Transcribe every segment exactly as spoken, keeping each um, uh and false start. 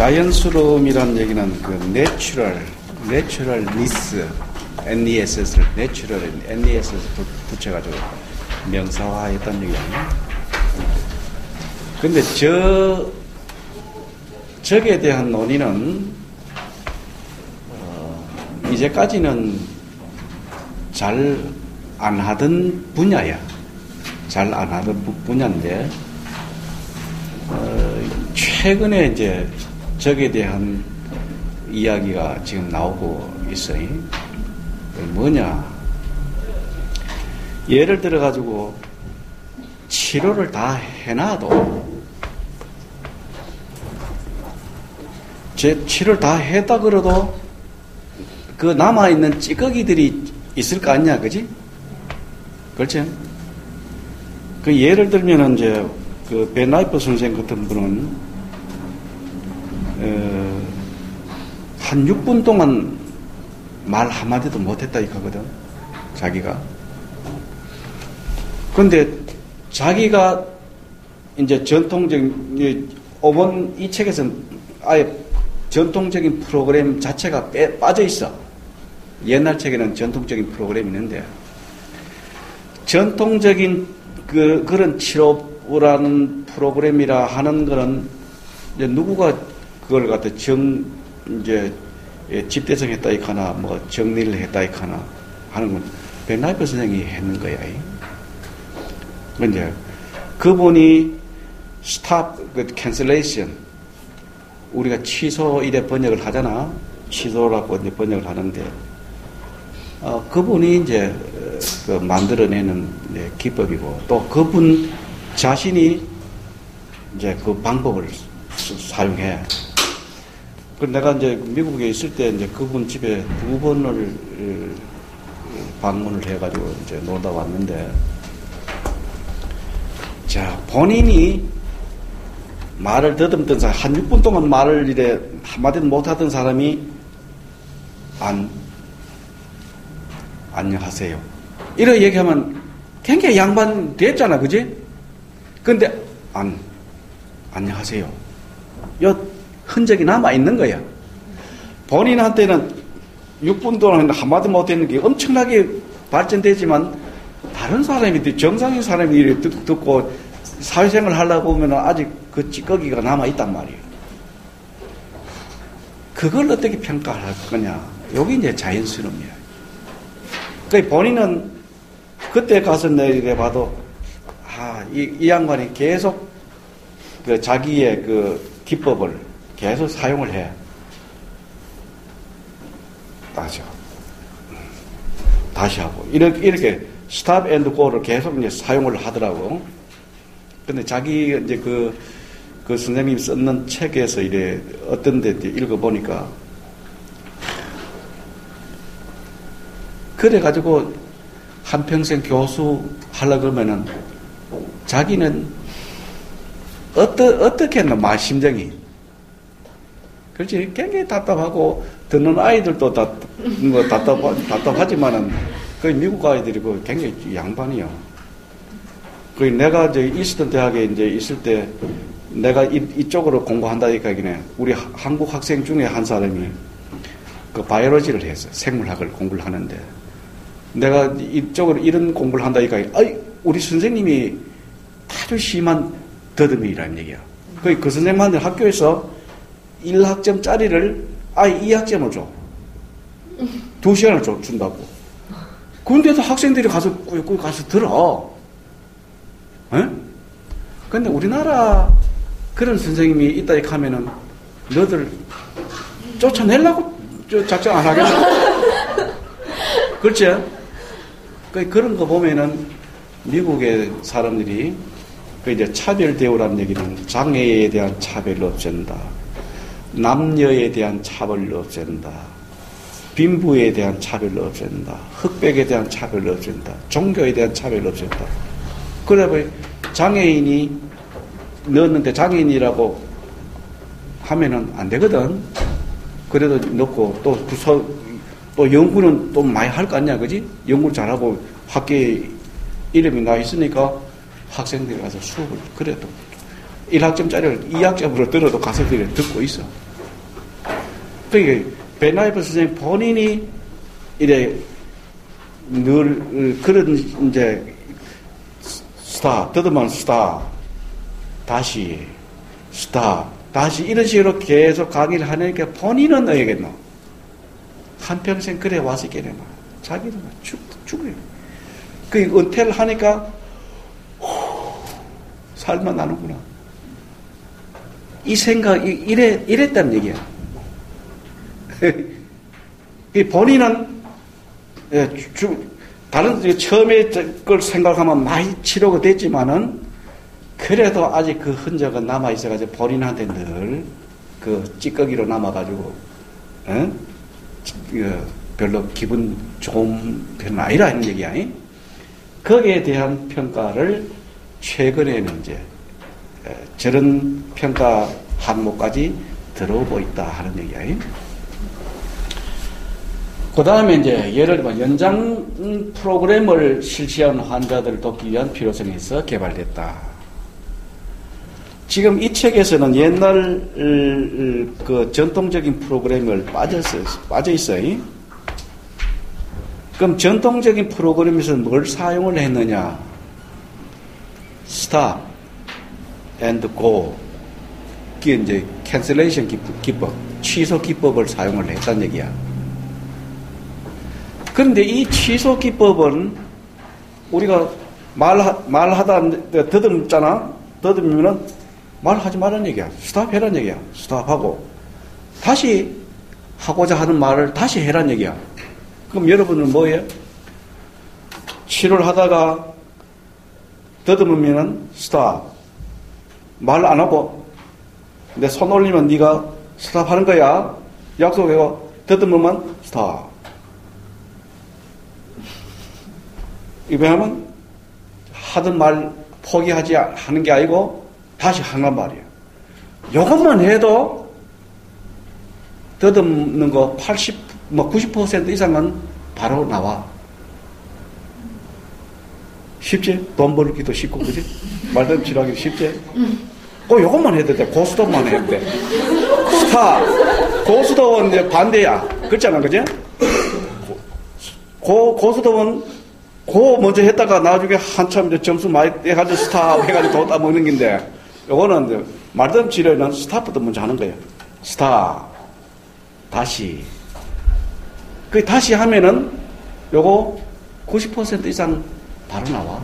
자연스러움이란 얘기는 그 내추럴, 내추럴니스, 엔이에스에스를 내추럴, 엔이에스에스 붙여가지고 명사화했다는 얘기 아니에요? 근데 저, 적에 대한 논의는, 어, 이제까지는 잘 안 하던 분야야. 잘 안 하던 분야인데, 어, 최근에 이제 적에 대한 이야기가 지금 나오고 있어요. 뭐냐. 예를 들어가지고 치료를 다 해놔도 제 치료를 다 했다 그래도 그 남아있는 찌꺼기들이 있을 거 아니냐, 그지? 그렇지? 그 예를 들면은 이제 그 벤라이프 선생 같은 분은 어, 한 육 분 동안 말 한마디도 못했다 이거거든, 자기가. 근데 자기가 이제 전통적인, 오번 이 책에서는 아예 전통적인 프로그램 자체가 빼, 빠져 있어. 옛날 책에는 전통적인 프로그램이 있는데, 전통적인 그, 그런 치료라는 프로그램이라 하는 거는 이제 누구가 그걸 갖다 정, 이제 집대성했다 이카나 뭐 정리를 했다 이카나 하는 건 벤라이프 선생이 했는 거야. 근데 그분이 stop 그 cancellation, 우리가 취소 이래 번역을 하잖아. 취소라고 이제 번역을 하는데, 어, 그분이 이제 그 만들어내는 이제 기법이고, 또 그분 자신이 이제 그 방법을 사용해. 그 내가 이제 미국에 있을 때 이제 그분 집에 두 번을 방문을 해가지고 이제 놀다 왔는데, 자, 본인이 말을 더듬던 사람, 한 육 분 동안 말을 이래 한마디도 못하던 사람이 안, 안녕하세요, 이렇게 얘기하면 굉장히 양반 됐잖아, 그지? 근데 안, 안녕하세요, 요 흔적이 남아있는 거야. 본인한테는 육 분 동안 한마디 못했는 게 엄청나게 발전되지만, 다른 사람이, 정상인 사람이 이렇게 듣고 사회생활 하려고 보면 아직 그 찌꺼기가 남아있단 말이에요. 그걸 어떻게 평가할 거냐. 여기 이제 자연스러움이야. 그러니까 본인은 그때 가서 내가 봐도, 아, 이, 이 양반이 계속 그 자기의 그 기법을 계속 사용을 해. 다시 하고, 다시 하고, 이렇게, 이렇게 스탑 앤드 고를 계속 이제 사용을 하더라고. 근데 자기 이제 그, 그 선생님이 썼는 책에서 이래 어떤 데 읽어보니까, 그래가지고 한평생 교수 하려고 그러면은 자기는 어떠, 어떻게 했나, 마, 심정이. 그렇지. 굉장히 답답하고, 듣는 아이들도 다, 뭐, 답답, 답답하지만은, 그 미국 아이들이고 굉장히 양반이요. 그 내가 이제 이스턴 대학에 이제 있을 때, 내가 이, 이쪽으로 공부한다니까, 이게 우리 하, 한국 학생 중에 한 사람이 그 바이올로지를 했어. 생물학을 공부를 하는데, 내가 이쪽으로 이런 공부를 한다니까, 아이, 우리 선생님이 아주 심한 더듬이라는 얘기야. 그, 그 선생님한테 학교에서 일 학점짜리를 아예 이 학점을 줘. 두 시간을 줘, 준다고. 그런데도 학생들이 가서 꾸역꾸역 가서 들어. 에? 근데 우리나라 그런 선생님이 있다 이렇게 하면은 너들 쫓아내려고 작정 안 하겠어? 그렇지? 그런 거 보면은 미국의 사람들이 그 이제 차별 대우라는 얘기는 장애에 대한 차별을 없앤다, 남녀에 대한 차별을 없앤다, 빈부에 대한 차별을 없앤다, 흑백에 대한 차별을 없앤다, 종교에 대한 차별을 없앤다. 그래, 장애인이 넣었는데 장애인이라고 하면은 안 되거든. 그래도 넣고, 또 부서, 또 연구는 또 많이 할 거 아니야, 그지? 연구를 잘하고 학교에 이름이 나 있으니까 학생들이 가서 수업을, 그래도 일 학점짜리를 이 학점으로 들어도 가서 듣고 있어. 그러니까 베나이프 선생님 본인이 이래 늘 그런 이제 스타, 더듬은 스타, 다시 스타, 다시 이런 식으로 계속 강의를 하니까 본인은 어떻겠노? 한평생 그래 와서 있겠네. 자기는 죽, 죽어요. 그 은퇴를 하니까 후, 살만 나는구나. 이 생각이 이래, 이랬다는 얘기야. 본인은 주, 다른 처음에 걸 생각하면 많이 치료가 됐지만은 그래도 아직 그 흔적은 남아 있어가지고 본인한테 늘 그 찌꺼기로 남아가지고 에? 그 별로 기분 좋은 편은 아니라 하는 얘기야. 거기에 대한 평가를 최근에는 이제 저런 평가 항목까지 들어오고 있다 하는 얘기야. 그 다음에 이제 예를 들면 연장 프로그램을 실시한 환자들을 돕기 위한 필요성이 있어 개발됐다. 지금 이 책에서는 옛날 그 전통적인 프로그램을 빠졌어, 빠져 있어요. 그럼 전통적인 프로그램에서 뭘 사용을 했느냐? Stop and go. 그게 이제 cancellation 기법, 취소 기법을 사용을 했다는 얘기야. 그런데 이 취소 기법은 우리가 말, 말하다 더듬잖아? 더듬으면은 말하지 말라는 얘기야. 스탑 해라는 얘기야. 스탑하고. 다시 하고자 하는 말을 다시 해라는 얘기야. 그럼 여러분은 뭐예요? 치료를 하다가 더듬으면은 스탑. 말 안 하고 내 손 올리면 네가 스탑 하는 거야. 약속하고 더듬으면 스탑. 이거 하면 하던 말 포기하지 하는 게 아니고 다시 하란 말이야. 이것만 해도 더듬는 거 팔십, 뭐 구십 퍼센트 이상은 바로 나와. 쉽지? 돈 벌기도 쉽고, 그지? 말대로 치료하기 쉽지? 꼭 이것만 해도 돼. 고스톱만 해도 돼. 스타, 고스톱은 이제 반대야. 그렇잖아, 그지? 고, 고스톱은 고 먼저 했다가 나중에 한참 이제 점수 많이 해가지고 스탑 해가지고 돈 따먹는 건데, 요거는 이제 말든 치료는 스탑부터 먼저 하는 거예요. 스탑. 다시. 그 다시 하면은 요거 구십 퍼센트 이상 바로 나와.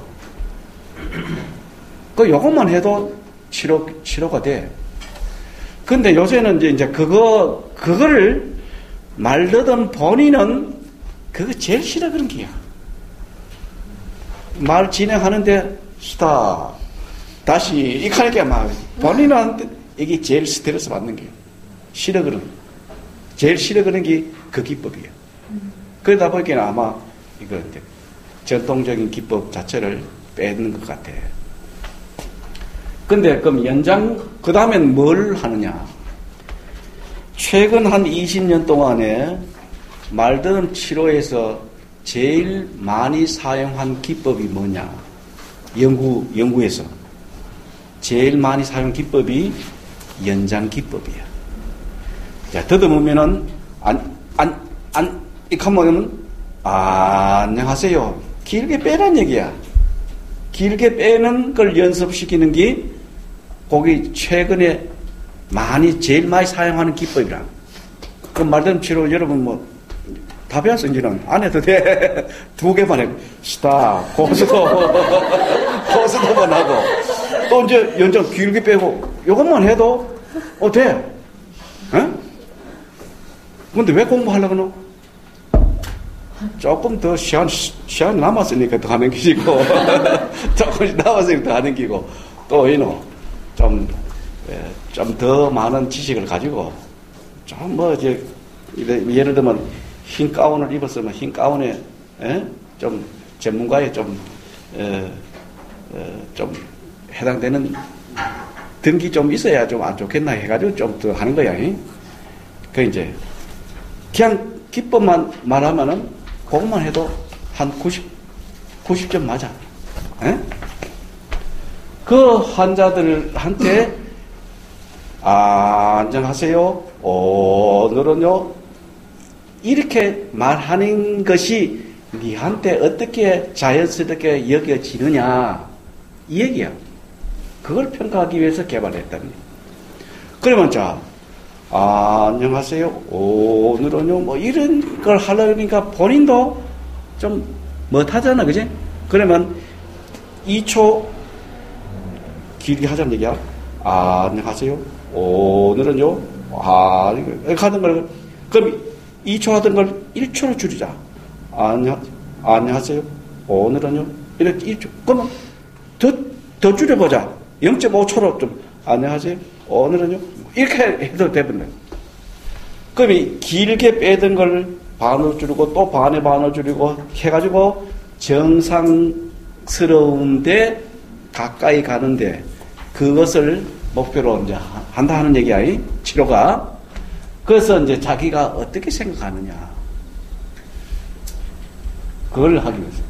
그 요것만 해도 치료, 치료가 돼. 근데 요새는 이제, 이제 그거, 그거를 말르던 본인은 그거 제일 싫어 그런 게야. 말 진행하는데 스탑. 다시 이카니까 막 본인한테 이게 제일 스트레스 받는 게 싫어 그런 제일 싫어 그런 게 그 기법이에요. 그러다 보니까 아마 이거 이제 전통적인 기법 자체를 빼는 것 같아. 근데 그럼 연장 그 다음엔 뭘 하느냐? 최근 한 이십 년 동안에 말더듬 치료에서 제일 많이 사용한 기법이 뭐냐? 연구 연구에서 제일 많이 사용 기법이 연장 기법이야. 자, 더듬으면은, 안, 안, 안, 이렇게 하면, 아, 안녕하세요. 길게 빼란 얘기야. 길게 빼는 걸 연습시키는 게, 거기 최근에 많이, 제일 많이 사용하는 기법이라. 그 말든 치료 여러분 뭐, 다 배웠어, 이제는. 안 해도 돼. 두 개만 해. 스탑, 고스톱, 고스톱만 하고. 또 이제 연장 길게 빼고 이것만 해도 어 돼. 에? 근데 왜 공부하려고 너? 조금 더 시간 시간 남았으니까 더 하는 기고 조금씩 남았으니까 더 하는 기고 또 이노 좀 좀 더 많은 지식을 가지고 좀 뭐 이제 예를 들면 흰 가운을 입었으면 흰 가운에 에? 좀 전문가의 좀 에, 에, 좀 해당되는 등기 좀 있어야 좀 안 좋겠나 해가지고 좀 더 하는 거야. 그 이제 그냥 기법만 말하면은 그것만 해도 한 구십, 구십 점 맞아. 에? 그 환자들한테 아, 안녕하세요. 오늘은요. 이렇게 말하는 것이 니한테 어떻게 자연스럽게 여겨지느냐 이 얘기야. 그걸 평가하기 위해서 개발했답니다. 그러면 자, 아, 안녕하세요. 오늘은요. 뭐 이런 걸 하려니까 본인도 좀 못하잖아, 그지? 그러면 이 초 길게 하자는 얘기야. 아, 안녕하세요. 오늘은요. 아, 이렇게 하던 걸 그럼 이 초 하던 걸 일 초로 줄이자. 아, 안녕, 아, 안녕하세요. 오늘은요. 이렇게 일 초. 그러면 더, 더 줄여보자. 영 점 오 초로 좀, 안녕하세요. 오늘은요. 이렇게 해도 되겠네. 그럼 이 길게 빼던 걸 반으로 줄이고 또 반에 반을 줄이고 해가지고 정상스러운데 가까이 가는데 그것을 목표로 이제 한다 하는 얘기야. 치료가. 그래서 이제 자기가 어떻게 생각하느냐. 그걸 하기 위해서.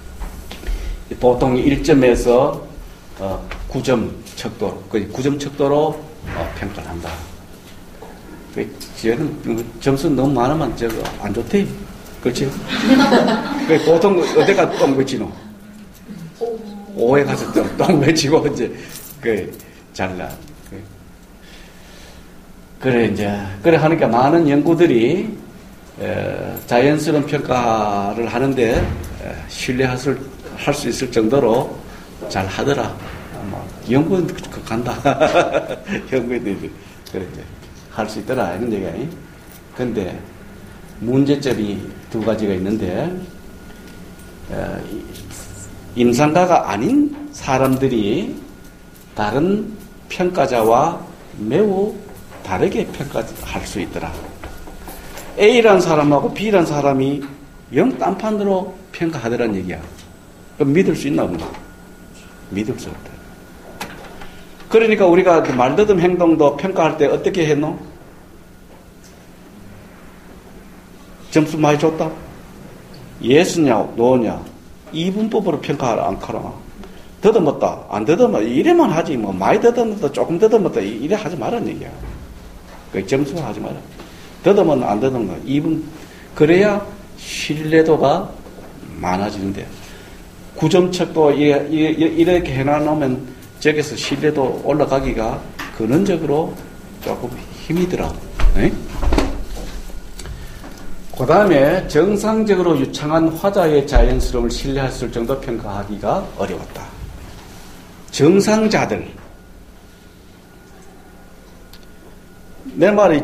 보통 일 점에서 어, 구 점 척도로, 구 점 척도로 어, 평가를 한다. 쟤는 점수 너무 많으면 저거 안 좋대. 그렇지? 보통 어디가 똥 외치노? 오에 가서 똥 외치고 이제 그 잘라. 그래 이제 그래 하니까 많은 연구들이 에, 자연스러운 평가를 하는데 에, 신뢰할 수, 할 수 있을 정도로 잘 하더라. 뭐, 연구는 간다. 연구인들이 그래 할 수 있더라 이런 얘기야. 근데 문제점이 두 가지가 있는데 에, 임상가가 아닌 사람들이 다른 평가자와 매우 다르게 평가할 수 있더라. A라는 사람하고 B라는 사람이 영 딴판으로 평가하더란 얘기야. 그럼 믿을 수 있나 보다. 믿을 수 없다. 그러니까 우리가 말더듬 행동도 평가할 때 어떻게 했노? 점수 많이 줬다? 예스냐, 노냐? 이분법으로 평가하라, 안 카라. 더듬었다, 안 더듬었다. 이래만 하지, 뭐, 많이 더듬었다, 조금 더듬었다. 이래 하지 말라는 얘기야. 그 점수 하지 마라. 더듬은 안 더듬은 이분, 그래야 신뢰도가 많아지는데. 구 점 척도 이렇게 해놔놓으면 저기서 신뢰도 올라가기가 근원적으로 조금 힘이 들어. 그 다음에 정상적으로 유창한 화자의 자연스러움을 신뢰했을 정도 평가하기가 어려웠다. 정상자들. 내 말이,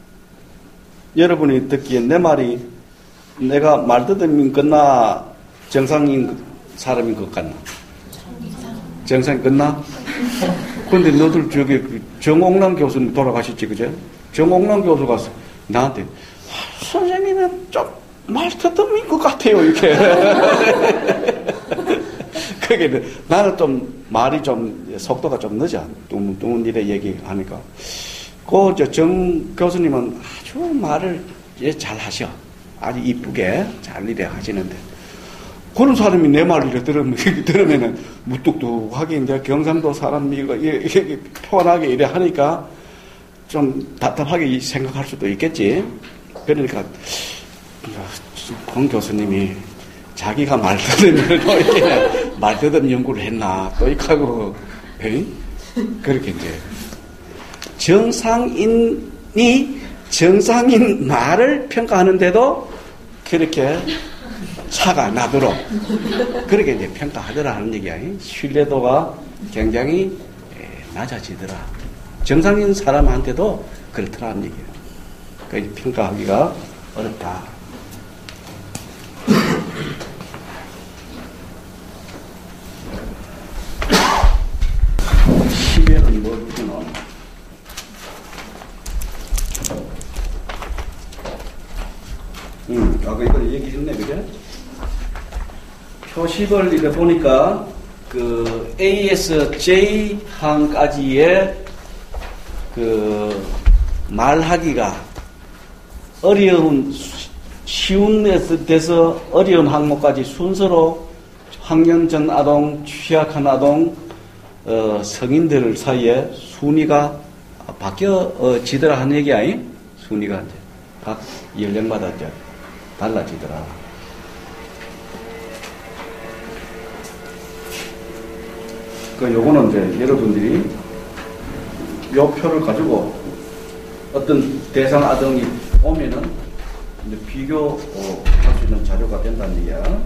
여러분이 듣기엔 내 말이 내가 말더듬인 것나 정상인 사람인 것 같나? 정상인 것나? 근데 너들 저기 정옥남 교수님 돌아가셨지, 그죠? 정옥남 교수가 나한테 선생님은 좀 말더듬인 것 같아요, 이렇게. 그게 나는 좀 말이 좀 속도가 좀 늦어. 뚱뚱 이래 얘기하니까. 그 정 교수님은 아주 말을 잘 하셔. 아주 이쁘게 잘 이래 하시는데. 그런 사람이 내 말을 이래 들으면, 들으면은 무뚝뚝하게 이제 경상도 사람이 이렇게 표현하게 이래 하니까 좀 답답하게 생각할 수도 있겠지. 그러니까, 권 교수님이 자기가 말더듬을 이렇게 말더듬 연구를 했나, 또 이렇게 하고, 에이? 그렇게 이제. 정상인이 정상인 말을 평가하는데도 그렇게 차가 나도록 그렇게 이제 평가하더라 하는 얘기야. 신뢰도가 굉장히 낮아지더라. 정상인 사람한테도 그렇더라 하는 얘기야. 그러니까 평가하기가 어렵다. 시계는 뭐 붙여놓나? 음, 아까 이거 얘기했네, 그죠? 표식을 이렇게 보니까, 그, 에이에스 제이 항까지의 그, 말하기가 어려운, 쉬운 데서 어려운 항목까지 순서로 학년 전 아동, 취약한 아동, 어, 성인들 사이에 순위가 바뀌어지더라 하는 얘기야. 순위가 이제 각 연령마다 이제 달라지더라. 그 요거는 이제 여러분들이 요 표를 가지고 어떤 대상 아동이 오면은 이제 비교할 수 있는 자료가 된다는 얘기야.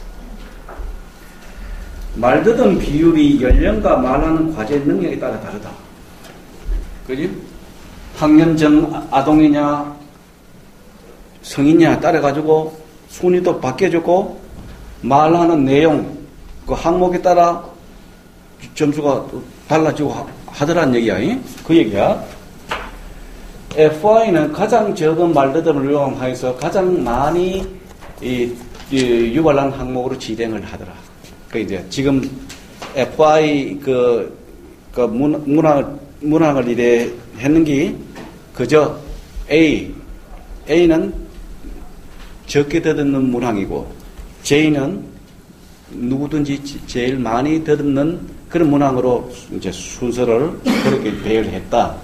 말듣는 비율이 연령과 말하는 과제 능력에 따라 다르다. 그지? 학년 전 아동이냐 성인이냐 따라 가지고 순위도 바뀌어졌고 말하는 내용 그 항목에 따라 점수가 달라지고 하더란 얘기야. 그 얘기야. 에프아이는 가장 적은 말들을 이용하여서 가장 많이 이, 이 유발한 항목으로 지정을 하더라. 그 이제 지금 에프아이 그, 그 문, 문학 문학을 이래 했는 게 그저 A A는 적게 더듬는 문항이고 J는 누구든지 제일 많이 더듬는 그런 문항으로 이제 순서를 그렇게 배열했다.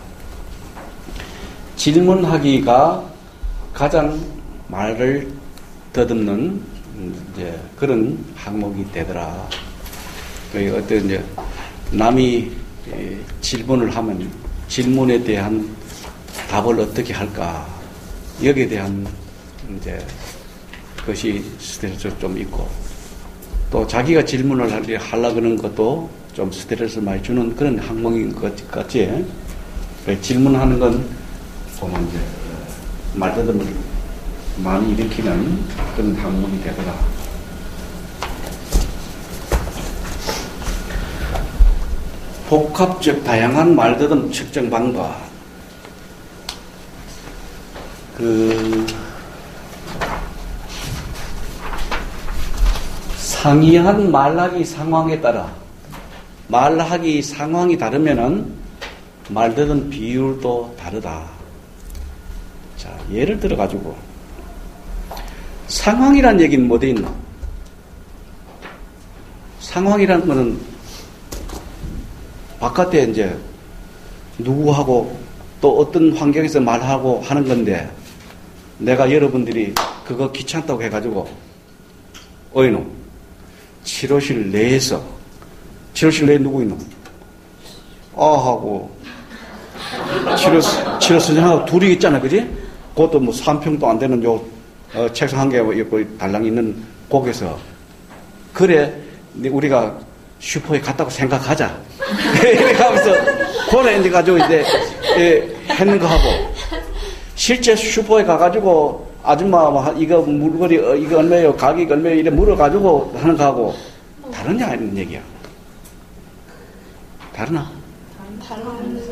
질문하기가 가장 말을 더듬는 이제 그런 항목이 되더라. 그 어떤 이제 남이 질문을 하면 질문에 대한 답을 어떻게 할까 여기에 대한 이제 것이 스트레스 좀 있고 또 자기가 질문을 하려고 하는 것도 좀 스트레스 많이 주는 그런 항목인 것 같지. 질문하는 건 보면 이제 말더듬을 많이 일으키는 그런 항목이 되더라. 복합적 다양한 말더듬 측정 방법. 그 상이한 말하기 상황에 따라 말하기 상황이 다르면은 말더듬 비율도 다르다. 자, 예를 들어 가지고 상황이란 얘기는 뭐돼 있나? 상황이란 거는 바깥에 이제 누구하고 또 어떤 환경에서 말하고 하는 건데 내가 여러분들이 그거 귀찮다고 해가지고 어이노 치료실 내에서 치료실 내에 누구 있노? 아하고 치료 치료 선생하고 둘이 있잖아, 그지? 그것도 뭐 삼 평도 안 되는 요 어, 책상 한 개 있고 달랑 있는 곳에서 그래 우리가 슈퍼에 갔다고 생각하자. 이렇게 하면서 그래 이제 가지고 이제 예, 했는 거 하고 실제 슈퍼에 가가지고 아줌마 뭐 이거 물건이 어, 이거 얼마예요? 가격이 얼마예요? 이래 물어가지고 하는 거 하고 다르냐 이런 얘기야. 다르나? 다른.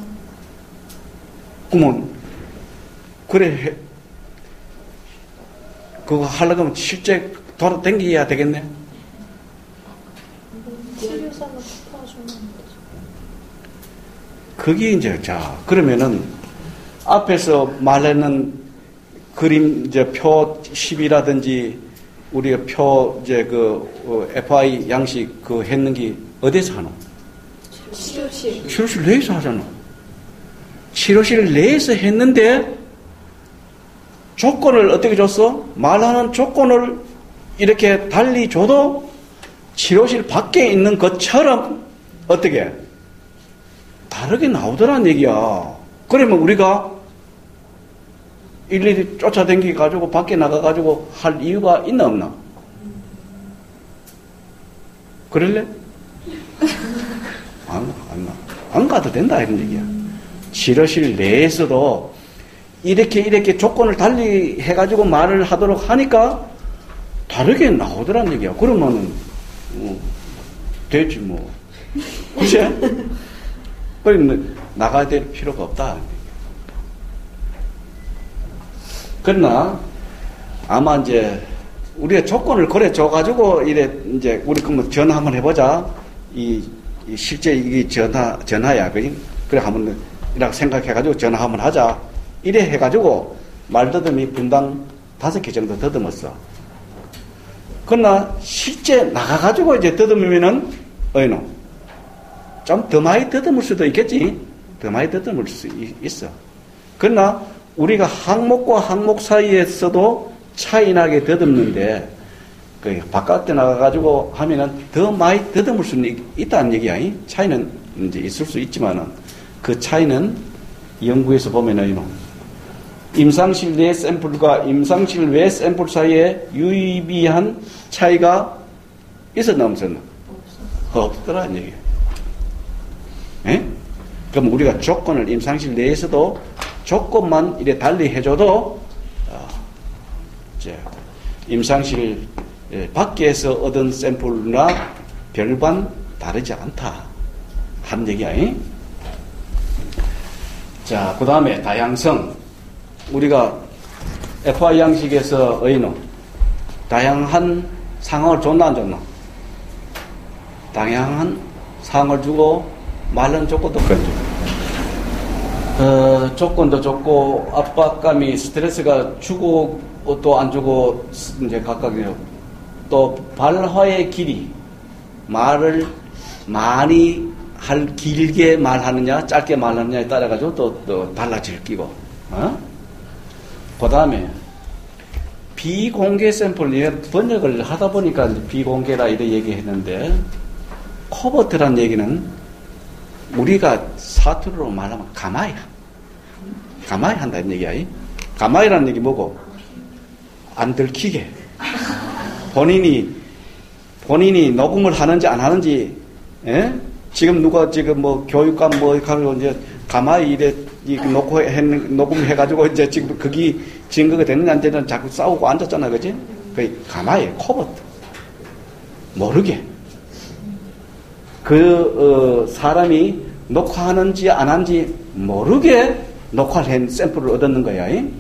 그러면 그래 그거 하려고 하면 실제 돌아다녀야 되겠네. 치료사가 도와주면 되죠. 그게 이제 자 그러면은 앞에서 말하는 그림 이제 표 십이라든지 우리가 표 이제 그 어, 에프아이 양식 그 했는 게 어디서 하노? 치료실. 치료실 내에서 하잖아. 치료실 내에서 했는데 조건을 어떻게 줬어? 말하는 조건을 이렇게 달리 줘도 치료실 밖에 있는 것처럼 어떻게 다르게 나오더란 얘기야. 그러면 우리가 일일이 쫓아다니 가지고 밖에 나가 가지고 할 이유가 있나 없나? 그럴래? 안, 안, 안 가도 된다 이런 얘기야. 치료실 내에서도 이렇게 이렇게 조건을 달리 해가지고 말을 하도록 하니까 다르게 나오더란 얘기야. 그러면은 어, 되지 뭐. 그치? 그러면 나가야 될 필요가 없다. 그러나 아마 이제 우리가 조건을 그래 줘가지고 이래 이제 우리 그러면 전화 한번 해보자. 이, 이 실제 이게 전화 전화야, 그지? 그래 한번 이렇게 생각해가지고 전화 한번 하자. 이래 해가지고 말더듬이 분당 다섯 개 정도 더듬었어. 그러나 실제 나가가지고 이제 더듬으면은 어이노 좀 더 많이 더듬을 수도 있겠지. 더 많이 더듬을 수 있어. 그러나 우리가 항목과 항목 사이에서도 차이 나게 더듬는데 그 바깥에 나가가지고 하면은 더 많이 더듬을 수는 있다는 얘기야. 차이는 이제 있을 수 있지만은 그 차이는 연구에서 보면은 임상실 내 샘플과 임상실 외 샘플 사이에 유의미한 차이가 있었나 없었나? 없더라는 얘기야. 예? 그럼 우리가 조건을 임상실 내에서도 조건만 이래 달리 해줘도 어, 이제 임상실 밖에서 얻은 샘플이나 별반 다르지 않다 하는 얘기야. 자, 그 다음에 다양성. 우리가 에프아이 양식에서 의노 다양한 상황을 줬나 안 줬나? 다양한 상황을 주고 말은 조건도 건져. 어, 조건도 줬고 압박감이 스트레스가 주고 또 안 주고 이제 각각이요. 또 발화의 길이 말을 많이 할 길게 말하느냐 짧게 말하느냐에 따라 가지고 또, 또 달라질 끼고. 어? 그 다음에 비공개 샘플 번역을 하다 보니까 비공개라 이렇게 얘기했는데 코버트란 얘기는 우리가 사투리로 말하면 가마야. 가마이 한다는 얘기야. 가마이라는 얘기 뭐고? 안 들키게. 본인이, 본인이 녹음을 하는지 안 하는지, 예? 지금 누가 지금 뭐 교육감 뭐 하고 이제 가마이 이래 놓고 해, 녹음해가지고 이제 지금 그게 증거가 되느냐 안 되느냐 자꾸 싸우고 앉았잖아. 그지? 그 가마이, 코버트. 모르게. 그, 어, 사람이 녹화하는지 안 하는지 모르게 녹화를 한 샘플을 얻었는 거야. 이?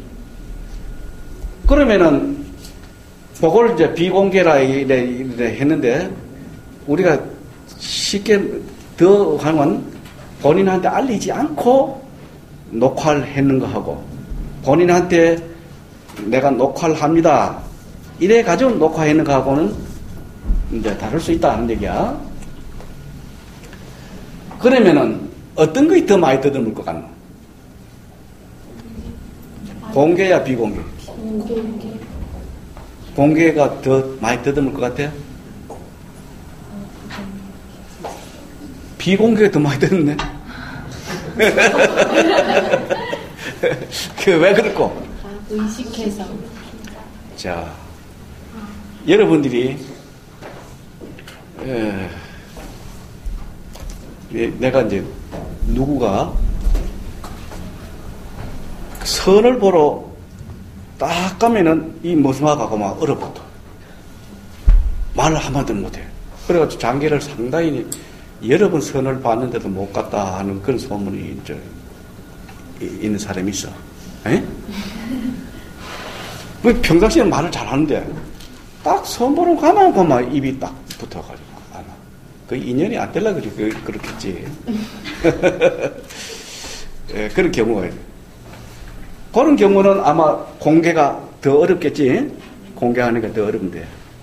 그러면은, 그걸 이제 비공개라 이래, 이래 했는데, 우리가 쉽게 더 하면 본인한테 알리지 않고 녹화를 했는 거 하고, 본인한테 내가 녹화를 합니다. 이래 가지고 녹화했는 거 하고는 이제 다를 수 있다 하는 얘기야. 그러면은 어떤 것이 더 많이 더듬을 것 같나? 공개야 비공개? 공개. 공개가 더 많이 더듬을 것 같아? 비공개가 더 많이 더듬네? 그 왜 그럴까? 아, 의식해서. 자, 여러분들이 에, 내가 이제 누구가 선을 보러 딱 가면은 이 머스마가고 막 얼어붙어. 말을 한마디도 못해. 그래가지고 장계를 상당히 여러 번 선을 봤는데도 못 갔다 하는 그런 소문이 이제 있는 사람이 있어. 에? 평상시에는 말을 잘하는데 딱 선 보러 가면 그만 입이 딱 붙어가지고 안 와. 그 인연이 안 될라 그래 그 그렇겠지. 예, 그런 경우가 있어요. 그런 경우는 아마 공개가 더 어렵겠지. 공개하는 게 더 어려운데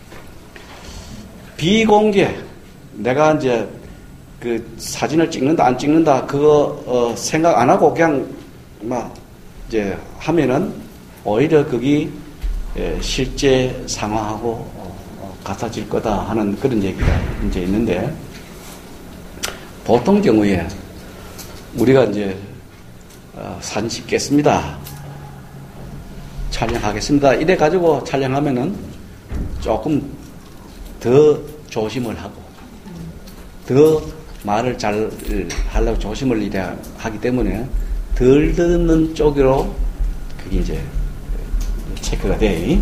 비공개 내가 이제 그 사진을 찍는다 안 찍는다 그거 어, 생각 안 하고 그냥 막 이제 하면은 오히려 그게 예, 실제 상황하고 어, 어, 같아질 거다 하는 그런 얘기가 이제 있는데 보통 경우에 우리가 이제 어, 사진 찍겠습니다. 촬영하겠습니다. 이래 가지고 촬영하면은 조금 더 조심을 하고 더 말을 잘 하려고 조심을 이래 하기 때문에 덜 듣는 쪽으로 그게 이제 체크가 돼.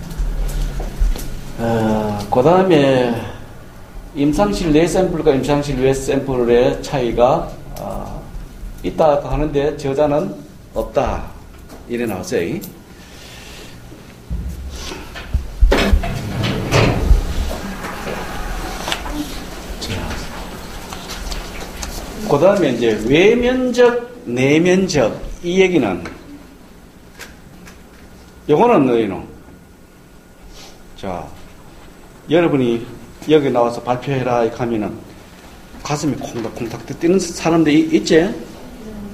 어, 그 다음에 임상실 내 샘플과 임상실 외 샘플의 차이가 어, 있다 하는데 저자는 없다 이래 나왔어요. 그 다음에 이제 외면적, 내면적 이 얘기는 요거는 너희는 자 여러분이 여기 나와서 발표해라 하면은 가슴이 콩닥콩닥 뛰는 사람들이 있지?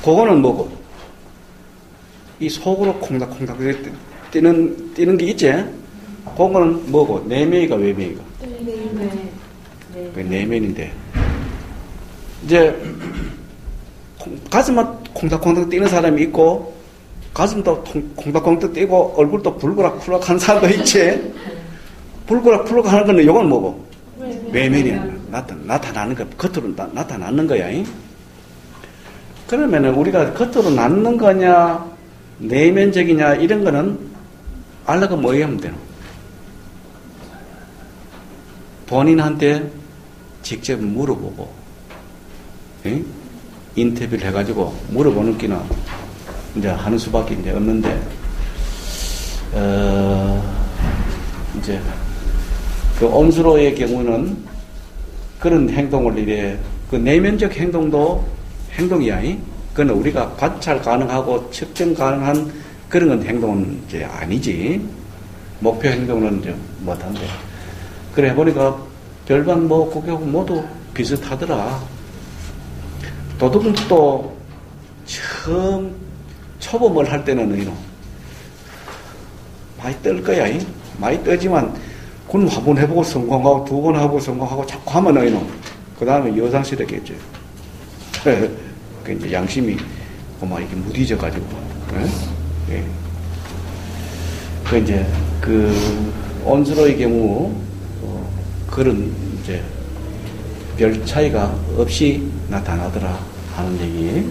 그거는 뭐고? 이 속으로 콩닥콩닥 뛰는, 뛰는 게 있지? 그거는 뭐고? 내면이가 외면이가? 네. 그 내면인데. 이제, 가슴만 콩닥콩닥 뛰는 사람이 있고, 가슴도 콩닥콩닥 뛰고, 얼굴도 불그락불락 하는 사람도 있지? 불그락불락 하는 거는 이건 뭐고? 외면이야. 나타, 나타나는 거, 겉으로 나, 나타나는 거야. 잉? 그러면은 우리가 겉으로 낳는 거냐, 내면적이냐, 이런 거는 알라가 뭐 하면 되노? 본인한테 직접 물어보고, 응? 인터뷰를 해가지고 물어보는 끼나 이제 하는 수밖에 이제 없는데, 어, 이제 그 온수로의 경우는 그런 행동을 이래, 그 내면적 행동도 행동이야. 그건 우리가 관찰 가능하고 측정 가능한 그런 건 행동은 이제 아니지. 목표 행동은 이제 못한데. 그래 보니까 별반 뭐 국교하고 모두 비슷하더라. 도둑은 또 처음 초범을 할 때는 이놈 많이 떨 거야. 이? 많이 떨지만 그건 한 번 해보고 성공하고 두 번 하고 성공하고 자꾸 하면 이놈 그 다음에 여상스럽겠죠. 그 이제 양심이 막 이렇게 무디져 가지고, 예. 그 이제 그 온수로의 경우 어, 그런 이제 별 차이가 없이 나타나더라 하는 얘기.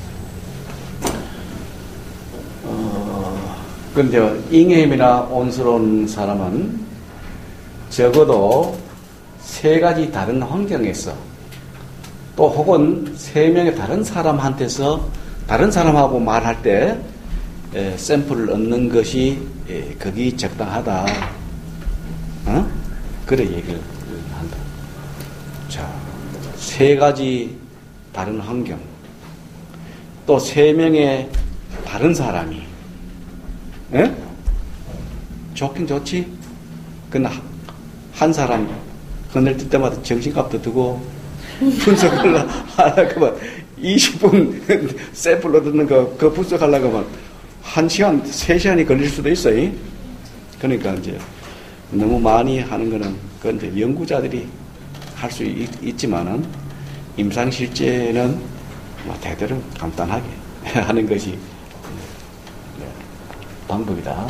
어, 근데 잉햄이나 온수로운 사람은 적어도 세 가지 다른 환경에서 또 혹은 세 명의 다른 사람한테서 다른 사람하고 말할 때 에, 샘플을 얻는 것이 에, 그게 적당하다. 어? 그래 얘기를 한다. 자, 세 가지 다른 환경, 또 세 명의 다른 사람이, 에? 좋긴 좋지. 그러나 한 사람 건널 때마다 정신값도 두고. 분석을 하려고 하면 이십 분 샘플 얻는 거, 그 분석하려고 하면 한 시간, 세 시간이 걸릴 수도 있어요. 그러니까 이제 너무 많이 하는 거는 그건 이제 연구자들이 할 수 있지만은 임상실제는 뭐 대대로 간단하게 하는 것이 방법이다.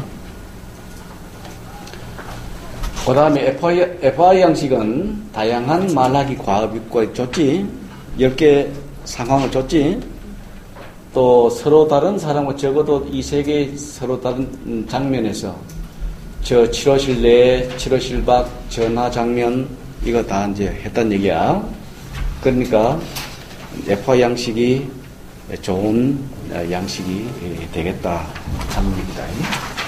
그 다음에 에프아이, 에프아이 양식은 다양한 말하기 과업이 줬지. 열 개 상황을 줬지. 또 서로 다른 사람과 적어도 이 세 개의 서로 다른 장면에서 저 칠호실 내, 칠호실 밖, 전화 장면, 이거 다 이제 했단 얘기야. 그러니까 에프아이 양식이 좋은 양식이 되겠다 하는 얘기다.